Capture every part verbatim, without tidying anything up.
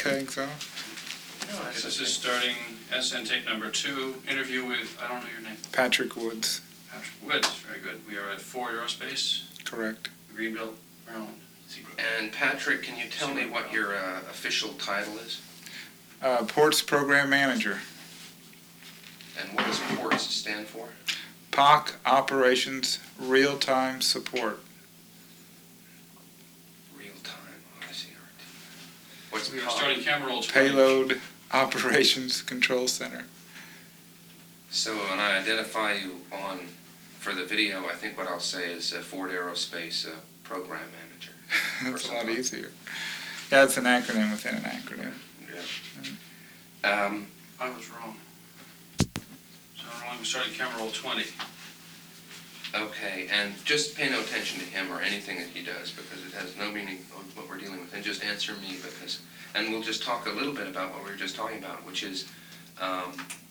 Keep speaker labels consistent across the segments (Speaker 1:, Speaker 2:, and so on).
Speaker 1: Okay, so,
Speaker 2: Okay, This is starting S N tape number two, interview with, I don't know your name,
Speaker 1: Patrick Woods,
Speaker 2: Patrick Woods, very good. We are at Ford Aerospace,
Speaker 1: correct.
Speaker 2: Greenville, Maryland. Seabrook.
Speaker 3: And Patrick, can you tell me what your uh, official title is?
Speaker 1: Uh, Ports Program Manager,
Speaker 3: And what does PORTS stand for?
Speaker 1: P O C Operations Real-Time Support.
Speaker 3: Real time, oh, I see. What's
Speaker 2: We are
Speaker 3: P O C?
Speaker 2: starting camera roll twenty.
Speaker 1: Payload Operations Control Center.
Speaker 3: So when I identify you on, for the video, I think what I'll say is uh, Ford Aerospace uh, Program Manager.
Speaker 1: It's a lot easier. Yeah, it's an acronym within an acronym.
Speaker 3: Yeah. Um,
Speaker 2: I was wrong. So we're only starting camera roll twenty.
Speaker 3: Okay, and just pay no attention to him or anything that he does, because it has no meaning on what we're dealing with, and just answer me, because, and we'll just talk a little bit about what we were just talking about, which is um,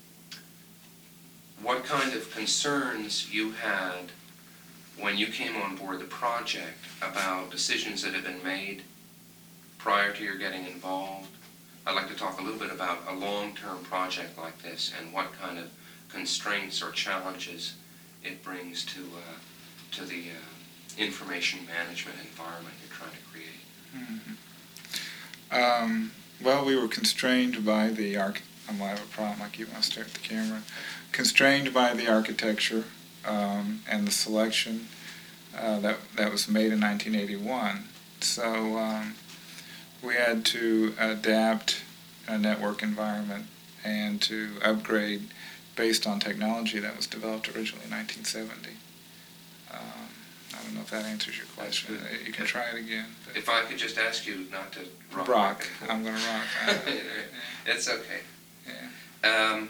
Speaker 3: what kind of concerns you had when you came on board the project about decisions that have been made prior to your getting involved. I'd like to talk a little bit about a long-term project like this and what kind of constraints or challenges it brings to uh, to the uh, information management environment you're trying to create.
Speaker 1: Mm-hmm. Um, well, we were constrained by the arch. I'm gonna have a problem. I keep on staring at the camera. Constrained by the architecture um, and the selection uh, that that was made in nineteen eighty-one. So um, we had to adapt a network environment and to upgrade based on technology that was developed originally in nineteen seventy. Um, I don't know if that answers your question. You can try it again.
Speaker 3: If I could just ask you not to rock.
Speaker 1: Rock. I'm going to rock.
Speaker 3: It's okay.
Speaker 1: Yeah.
Speaker 3: Um,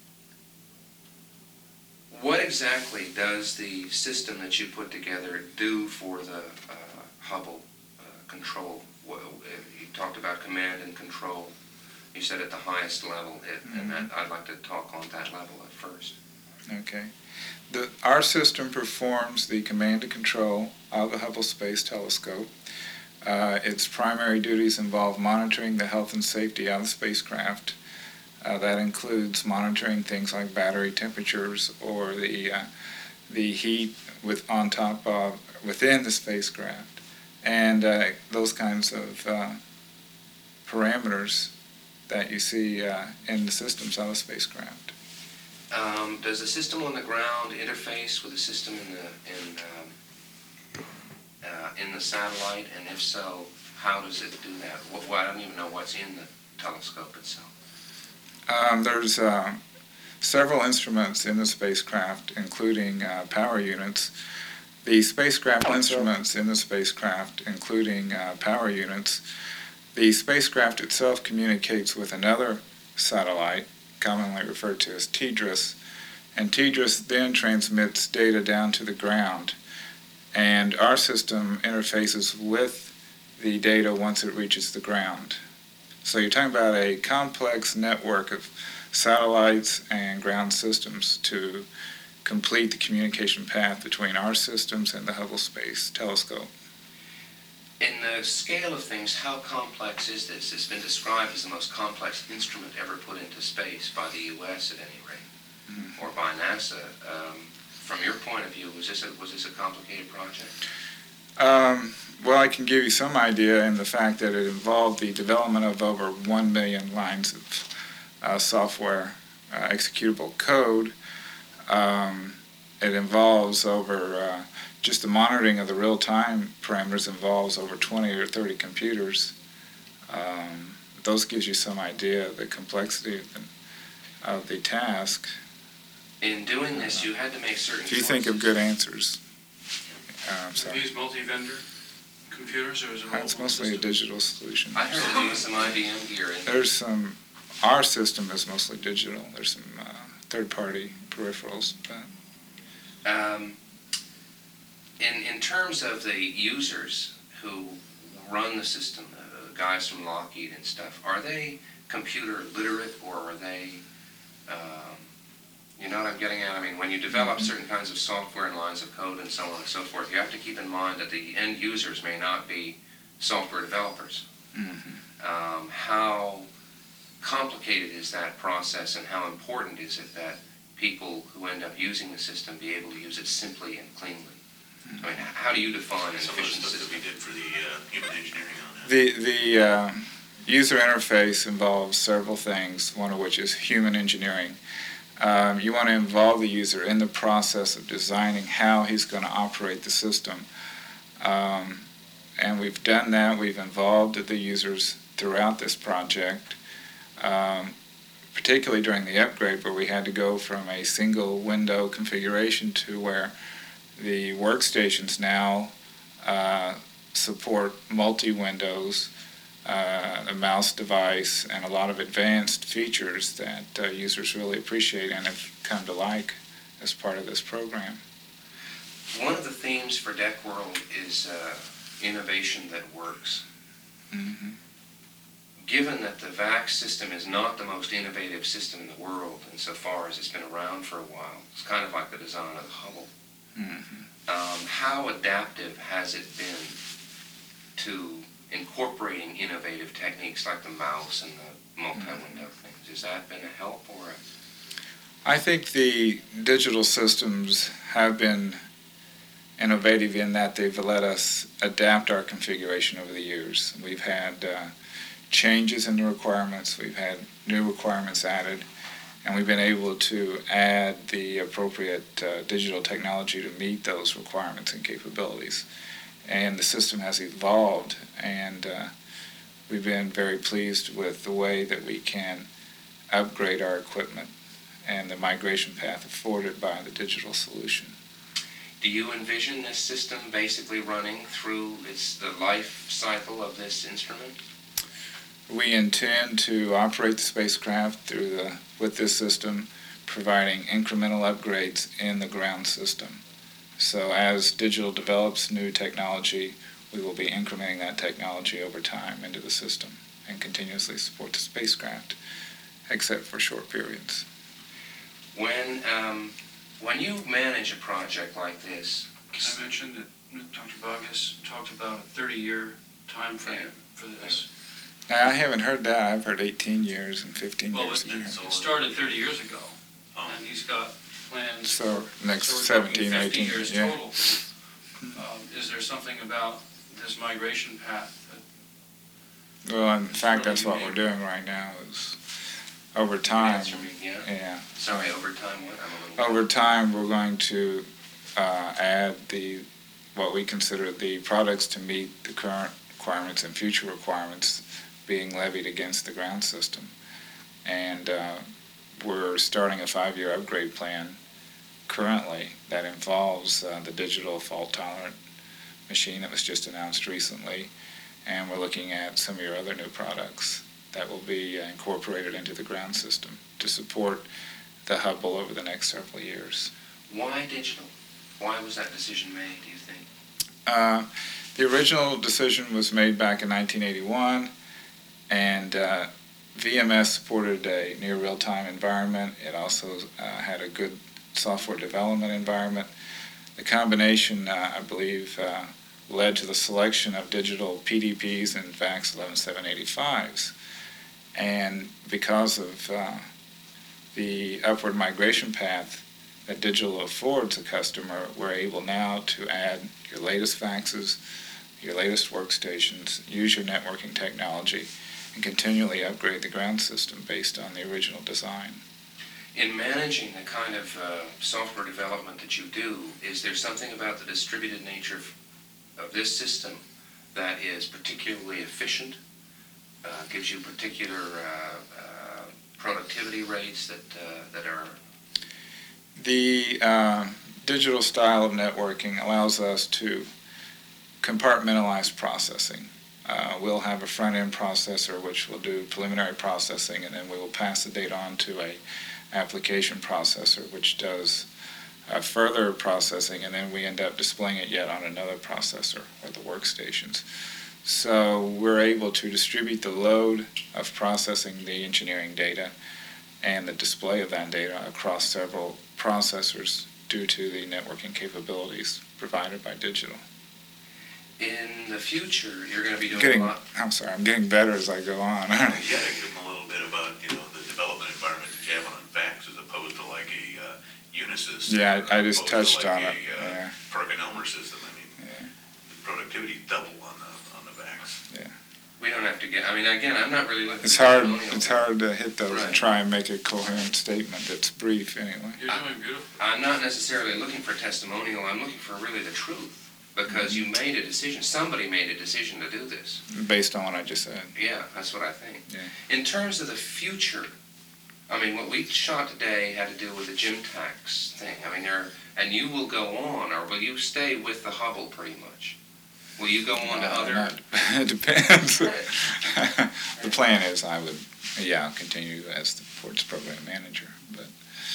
Speaker 3: what exactly does the system that you put together do for the uh, Hubble uh, control? Well, you talked about command and control. You said at the highest level, it, mm-hmm. and that, I'd like to talk on that level at first.
Speaker 1: Okay. The, our system performs the command and control of the Hubble Space Telescope. Uh, its primary duties involve monitoring the health and safety of the spacecraft. Uh, that includes monitoring things like battery temperatures or the uh, the heat with on top of within the spacecraft, and uh, those kinds of uh, parameters that you see uh, in the systems of a spacecraft.
Speaker 3: Um, does the system on the ground interface with the system in the in um, uh, in the satellite, and if so, how does it do that? Well, I don't even know what's in the telescope itself.
Speaker 1: Um, there's uh, several instruments in the spacecraft, including uh, power units. The spacecraft instruments in the spacecraft, including uh, power units. The spacecraft itself communicates with another satellite, commonly referred to as TDRS, and TDRS then transmits data down to the ground. And our system interfaces with the data once it reaches the ground. So you're talking about a complex network of satellites and ground systems to complete the communication path between our systems and the Hubble Space Telescope.
Speaker 3: In the scale of things, how complex is this? It's been described as the most complex instrument ever put into space by the U S at any rate, mm-hmm. or by NASA. Um, from your point of view, was this a, was this a complicated project?
Speaker 1: Um, well, I can give you some idea in the fact that it involved the development of over one million lines of uh, software uh, executable code. Um, it involves over uh, just the monitoring of the real-time parameters involves over twenty or thirty computers. Um, those gives you some idea of the complexity of the, of the task.
Speaker 3: In doing this, you had to make certain
Speaker 1: If you
Speaker 3: choices.
Speaker 1: think of good answers. Um,
Speaker 2: Are these multi-vendor computers, or is it all
Speaker 1: It's mostly
Speaker 2: system?
Speaker 1: a digital solution.
Speaker 3: I heard there was some I B M gear in there.
Speaker 1: There's some, our system is mostly digital. There's some uh, third-party peripherals. But
Speaker 3: Um, in, in terms of the users who run the system, uh, guys from Lockheed and stuff, are they computer literate, or are they, um, you know what I'm getting at? I mean, when you develop
Speaker 1: Mm-hmm.
Speaker 3: certain kinds of software and lines of code and so on and so forth, you have to keep in mind that the end users may not be software developers.
Speaker 1: mm-hmm.
Speaker 3: Um, how complicated is that process, and how important is it that people who end up using the system be able to use it simply and cleanly? I mean, h- how do you define an
Speaker 4: Some of the
Speaker 3: efficient
Speaker 4: stuff that
Speaker 3: system?
Speaker 4: we did for the uh, human engineering on that.
Speaker 1: The, the uh, user interface involves several things, one of which is human engineering. Um, you want to involve the user in the process of designing how he's going to operate the system. Um, and we've done that. We've involved the users throughout this project, um, particularly during the upgrade where we had to go from a single window configuration to where the workstations now uh, support multi-windows, uh, a mouse device, and a lot of advanced features that uh, users really appreciate and have come to like as part of this program.
Speaker 3: One of the themes for Deck World is uh, innovation that works.
Speaker 1: Mm-hmm.
Speaker 3: Given that the V A X system is not the most innovative system in the world insofar as it's been around for a while, it's kind of like the design of the Hubble.
Speaker 1: Mm-hmm.
Speaker 3: Um, how adaptive has it been to incorporating innovative techniques like the mouse and the multi-window things? Has that been a help or a...
Speaker 1: I think the digital systems have been innovative in that they've let us adapt our configuration over the years. We've had uh, changes in the requirements, we've had new requirements added, and we've been able to add the appropriate uh, digital technology to meet those requirements and capabilities. And the system has evolved, and uh, we've been very pleased with the way that we can upgrade our equipment and the migration path afforded by the digital solution.
Speaker 3: Do you envision this system basically running through its the life cycle of this instrument?
Speaker 1: We intend to operate the spacecraft through the with this system, providing incremental upgrades in the ground system. So as digital develops new technology, we will be incrementing that technology over time into the system and continuously support the spacecraft, except for short periods.
Speaker 3: When um, when you manage a project like this,
Speaker 2: Can I mention that Doctor Bogus talked about a thirty-year time frame for this?
Speaker 1: Now, I haven't heard that. I've heard eighteen years and fifteen
Speaker 2: Well,
Speaker 1: years.
Speaker 2: it,
Speaker 1: a year.
Speaker 2: it started thirty years ago,
Speaker 4: Oh.
Speaker 2: and he's got plans
Speaker 1: So
Speaker 2: for
Speaker 1: next
Speaker 2: so we're talking
Speaker 1: seventeen, eighteen,
Speaker 2: fifty years
Speaker 1: yeah.
Speaker 2: total. Um, is there something about this migration path that
Speaker 1: Well, in fact, that's what we're doing right now is over time.
Speaker 3: answer me, yeah?
Speaker 1: Yeah.
Speaker 3: Sorry, over time, what? I'm a little...
Speaker 1: Over time, we're going to uh, add the what we consider the products to meet the current requirements and future requirements being levied against the ground system. And uh, we're starting a five-year upgrade plan currently that involves uh, the digital fault-tolerant machine that was just announced recently, and we're looking at some of your other new products that will be uh, incorporated into the ground system to support the Hubble over the next several years.
Speaker 3: Why digital? Why was that decision made, do you think?
Speaker 1: Uh, the original decision was made back in nineteen eighty-one, and uh, V M S supported a near real-time environment. It also uh, had a good software development environment. The combination, uh, I believe, uh, led to the selection of digital P D Ps and V A X eleven seven eighty-fives. And because of uh, the upward migration path that digital affords a customer, we're able now to add your latest faxes, your latest workstations, use your networking technology, and continually upgrade the ground system based on the original design.
Speaker 3: In managing the kind of uh, software development that you do, is there something about the distributed nature of, of this system that is particularly efficient, uh, gives you particular uh, uh, productivity rates that, uh, that are...
Speaker 1: The uh, digital style of networking allows us to compartmentalize processing. Uh, we'll have a front-end processor which will do preliminary processing, and then we will pass the data on to a application processor which does uh, further processing, and then we end up displaying it yet on another processor or the workstations. So we're able to distribute the load of processing the engineering data and the display of that data across several processors due to the networking capabilities provided by digital.
Speaker 3: in the future, you're going to be doing
Speaker 1: Getting,
Speaker 3: a lot.
Speaker 1: I'm sorry, I'm getting better as I go on.
Speaker 4: You gotta give them a little bit about, you know, the development environment that you have on VAX as opposed to like a uh, Unisys.
Speaker 1: Yeah, I I just
Speaker 4: opposed to
Speaker 1: touched
Speaker 4: like
Speaker 1: on it,
Speaker 4: a, uh,
Speaker 1: yeah.
Speaker 4: PerkinElmer system. I mean,
Speaker 1: Yeah.
Speaker 4: the productivity double on the, on the VAX.
Speaker 3: We don't have to get, I mean, again, I'm not really looking.
Speaker 1: It's
Speaker 3: for
Speaker 1: hard,
Speaker 3: testimonials.
Speaker 1: it's hard to hit those
Speaker 3: Right.
Speaker 1: and try and make a coherent statement that's brief anyway.
Speaker 2: You're doing beautiful.
Speaker 3: I'm not necessarily looking for testimonial, I'm looking for really the truth. Because you made a decision, somebody made a decision to do this.
Speaker 1: Based on what I just said.
Speaker 3: Yeah, that's what I think.
Speaker 1: Yeah.
Speaker 3: In terms of the future, I mean, what we shot today had to do with the gym tax thing. I mean, there, and you will go on, or will you stay with the Hubble pretty much? Will you go on to
Speaker 1: Uh,
Speaker 3: other?
Speaker 1: not- It depends.
Speaker 3: Right.
Speaker 1: The plan is I would, yeah, continue as the ports program manager, but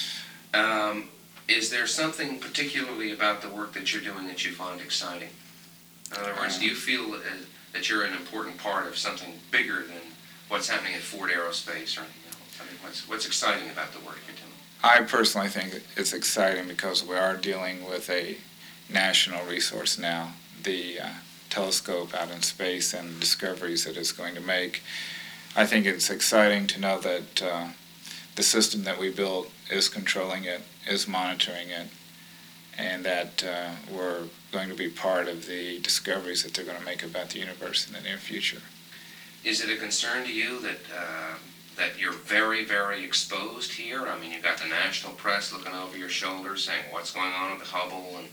Speaker 3: Um, is there something particularly about the work that you're doing that you find exciting? In other words, do you feel uh, that you're an important part of something bigger than what's happening at Ford Aerospace or anything else? I mean, what's, what's exciting about the work you're doing?
Speaker 1: I personally think it's exciting because we are dealing with a national resource now. The uh, telescope out in space and the discoveries that it's going to make. I think it's exciting to know that uh, the system that we built is controlling it, is monitoring it, and that uh, we're going to be part of the discoveries that they're going to make about the universe in the near future.
Speaker 3: Is it a concern to you that uh, that you're very, very exposed here? I mean, you've got the national press looking over your shoulder saying what's going on with the Hubble, and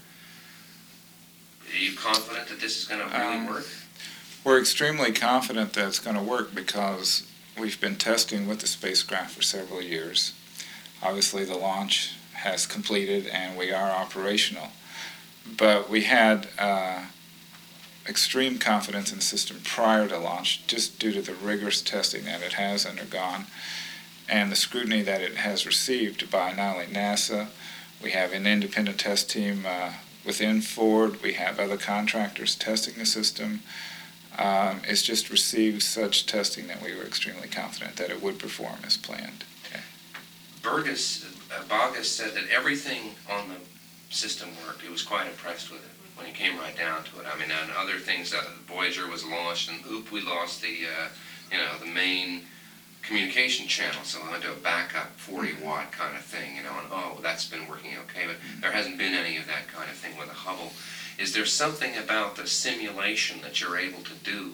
Speaker 3: are you confident that this is going to really
Speaker 1: Um,
Speaker 3: work?
Speaker 1: We're extremely confident that it's going to work because we've been testing with the spacecraft for several years. Obviously, the launch has completed and we are operational. But we had uh, extreme confidence in the system prior to launch just due to the rigorous testing that it has undergone and the scrutiny that it has received by not only NASA. We have an independent test team uh, within Ford. We have other contractors testing the system. Um, it's just received such testing that we were extremely confident that it would perform as planned.
Speaker 3: Burgess, uh, Bogus said that everything on the system worked. He was quite impressed with it when he came right down to it. I mean, and other things, uh, Voyager was launched, and oop, we lost the, uh, you know, the main communication channel, so we went to a backup forty watt kind of thing, you know, and oh, that's been working okay, but there hasn't been any of that kind of thing with the Hubble. Is there something about the simulation that you're able to do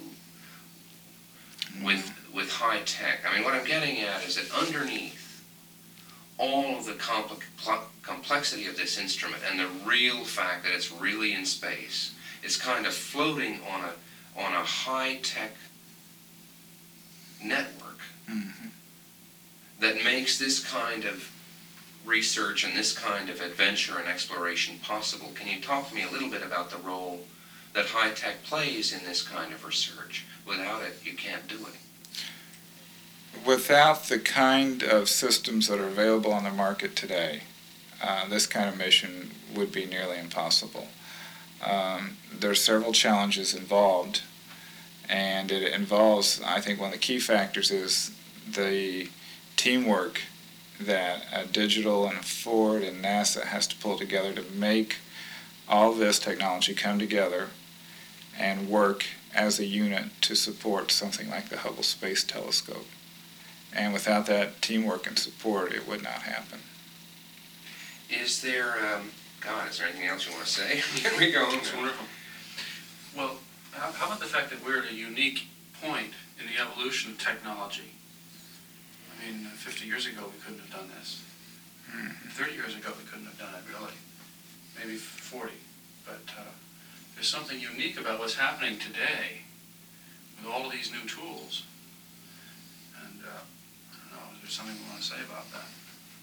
Speaker 3: with with high tech? I mean, what I'm getting at is that underneath all of the compl- pl- complexity of this instrument and the real fact that it's really in space, it's kind of floating on a on a high tech network
Speaker 1: Mm-hmm.
Speaker 3: that makes this kind of research and this kind of adventure and exploration possible. Can you talk to me a little bit about the role that high tech plays in this kind of research? Without it, you can't do it.
Speaker 1: Without the kind of systems that are available on the market today, uh, this kind of mission would be nearly impossible. Um, there are several challenges involved, and it involves, I think one of the key factors is the teamwork that a Digital and a Ford and NASA has to pull together to make all this technology come together and work as a unit to support something like the Hubble Space Telescope. And without that teamwork and support, it would not happen.
Speaker 3: Is there, um, God, is there anything else you want to say? Here we go.
Speaker 2: It's wonderful. Well, how, how about the fact that we're at a unique point in the evolution of technology? I mean, fifty years ago, we couldn't have done this. thirty years ago, we couldn't have done it, really. Maybe forty. But uh, there's something unique about what's happening today with all of these new tools. And uh, I don't know, is there something we want to say about that?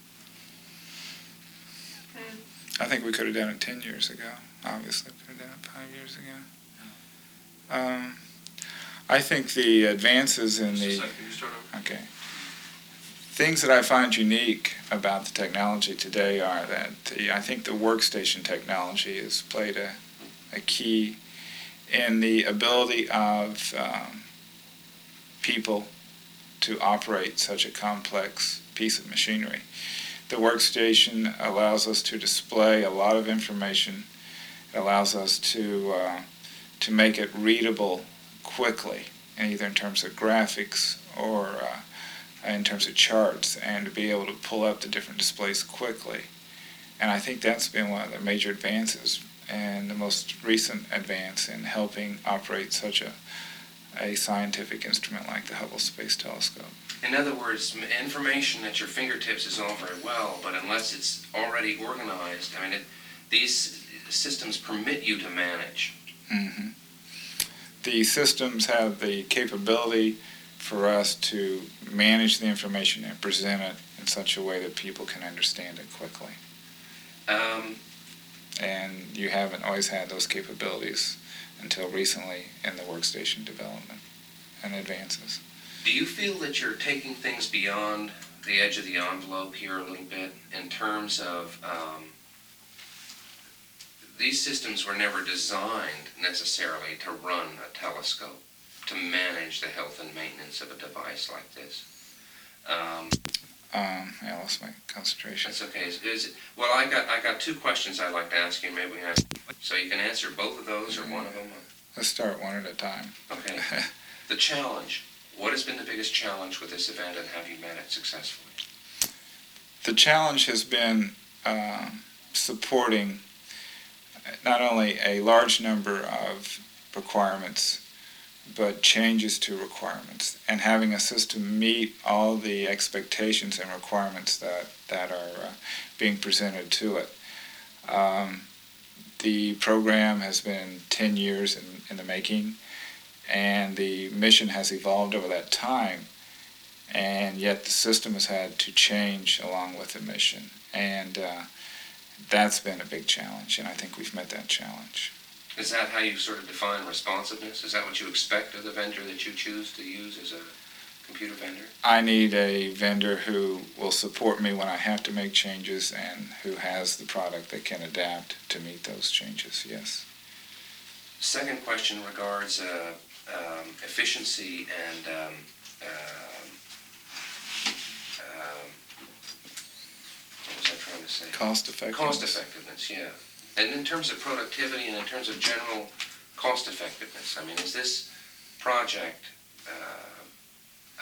Speaker 1: I think we could have done it ten years ago. Obviously, we could have done it five years ago. Um, I think the advances in
Speaker 2: Just a
Speaker 1: the...
Speaker 2: second, you start over.
Speaker 1: Okay. Things that I find unique about the technology today are that the, I think the workstation technology has played a, a key in the ability of um, people to operate such a complex piece of machinery. The workstation allows us to display a lot of information. It allows us to uh, to make it readable quickly, either in terms of graphics or uh, in terms of charts, and to be able to pull up the different displays quickly. And I think that's been one of the major advances and the most recent advance in helping operate such a, a scientific instrument like the Hubble Space Telescope.
Speaker 3: In other words, m- information at your fingertips is all very well, but unless it's already organized, I mean, it, these systems permit you to manage.
Speaker 1: Mm-hmm. The systems have the capability for us to manage the information and present it in such a way that people can understand it quickly.
Speaker 3: Um,
Speaker 1: And you haven't always had those capabilities until recently in the workstation development and advances.
Speaker 3: do you feel that you're taking things beyond the edge of the envelope here a little bit in terms of um, these systems were never designed necessarily to run a telescope, to manage the health and maintenance of a device like this? Um,
Speaker 1: Um, I lost my concentration.
Speaker 3: That's okay. Is, is it, well, I got I got two questions I'd like to ask you. Maybe we have so you can answer both of those or one of them.
Speaker 1: Let's start one at a time.
Speaker 3: Okay. The challenge. What has been the biggest challenge with this event, and have you met it successfully?
Speaker 1: The challenge has been uh, supporting not only a large number of requirements, but changes to requirements, and having a system meet all the expectations and requirements that, that are uh, being presented to it. Um, the program has been ten years in, in the making, and the mission has evolved over that time, and yet the system has had to change along with the mission, and uh, that's been a big challenge, and I think we've met that challenge.
Speaker 3: Is that how you sort of define responsiveness? Is that what you expect of the vendor that you choose to use as a computer vendor?
Speaker 1: I need a vendor who will support me when I have to make changes and who has the product that can adapt to meet those changes, yes.
Speaker 3: Second question regards uh, um, efficiency and um, um, um, what was I trying to say?
Speaker 1: Cost effectiveness.
Speaker 3: Cost effectiveness, yeah. And in terms of productivity and in terms of general cost effectiveness, I mean, is this project, uh,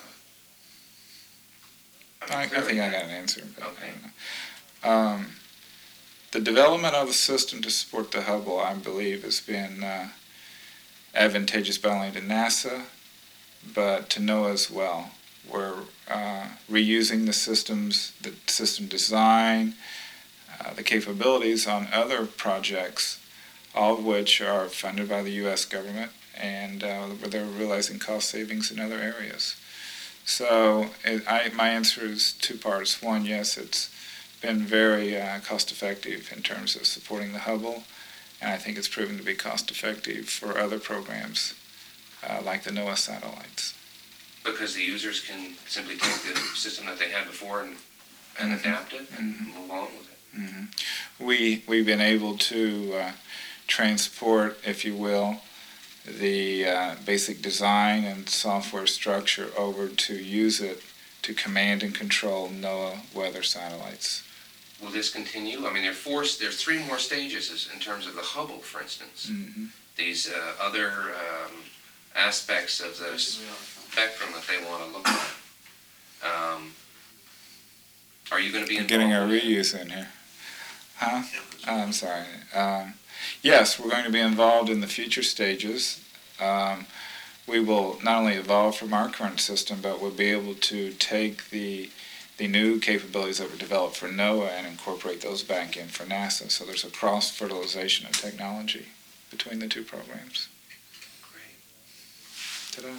Speaker 3: uh,
Speaker 1: I, I think I got an answer. But
Speaker 3: Okay.
Speaker 1: I don't know. Um, the development of the system to support the Hubble, I believe, has been uh, advantageous not only to NASA, but to NOAA as well. We're uh, reusing the systems, the system design, uh, the capabilities on other projects, all of which are funded by the U S government, and uh, where they're realizing cost savings in other areas. So it, I, my answer is two parts. One, yes, it's been very uh, cost-effective in terms of supporting the Hubble, and I think it's proven to be cost-effective for other programs uh, like the NOAA satellites.
Speaker 3: because the users can simply take the system that they had before and, and
Speaker 1: Mhm.
Speaker 3: adapt it and
Speaker 1: Mhm.
Speaker 3: move on with it?
Speaker 1: hmm We, we've been able to uh, transport, if you will, the uh, basic design and software structure over to use it to command and control NOAA weather satellites.
Speaker 3: Will this continue? I mean, there are four, there's three more stages as- in terms of the Hubble, for instance.
Speaker 1: hmm
Speaker 3: These uh, other um, aspects of the spectrum that they want to look at. Um, Are you going to be
Speaker 1: I'm
Speaker 3: involved?
Speaker 1: getting our
Speaker 3: in that?
Speaker 1: reuse in here. Huh? Oh, I'm sorry. Um, yes, we're going to be involved in the future stages. Um, we will not only evolve from our current system, but we'll be able to take the the new capabilities that were developed for NOAA and incorporate those back in for NASA. So there's a cross-fertilization of technology between the two programs.
Speaker 3: Great.
Speaker 1: Ta-da.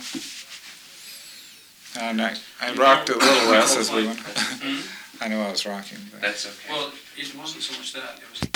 Speaker 1: And I, I rocked a little less as we went.
Speaker 2: Hmm?
Speaker 1: I know I was rocking. But.
Speaker 3: That's okay.
Speaker 2: Well, it wasn't so much that, it was